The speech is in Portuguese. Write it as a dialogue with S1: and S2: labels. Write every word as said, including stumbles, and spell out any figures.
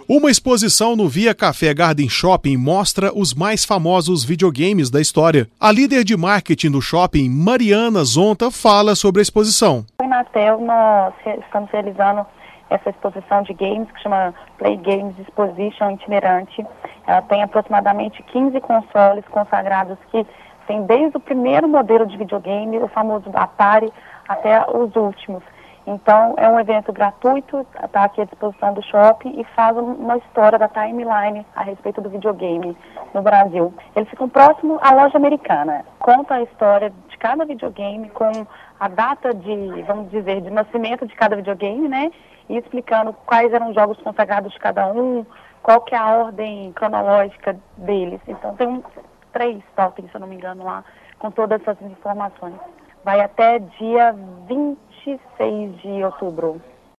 S1: Uma exposição no Via Café Garden Shopping mostra os mais famosos videogames da história. A líder de marketing do shopping, Mariana Zonta, fala sobre a exposição.
S2: Na Inatel, nós estamos realizando essa exposição de games que chama Play Games Exposition itinerante. Ela tem aproximadamente quinze consoles consagrados que tem desde o primeiro modelo de videogame, o famoso Atari, até os últimos. Então, é um evento gratuito, está aqui à disposição do shopping e faz uma história da timeline a respeito do videogame no Brasil. Eles ficam próximos à loja americana. Conta a história de cada videogame com a data de, vamos dizer, de nascimento de cada videogame, né? E explicando quais eram os jogos consagrados de cada um, qual que é a ordem cronológica deles. Então, tem um, três totens, se eu não me engano, lá, com todas essas informações. Vai até dia vinte e seis de outubro.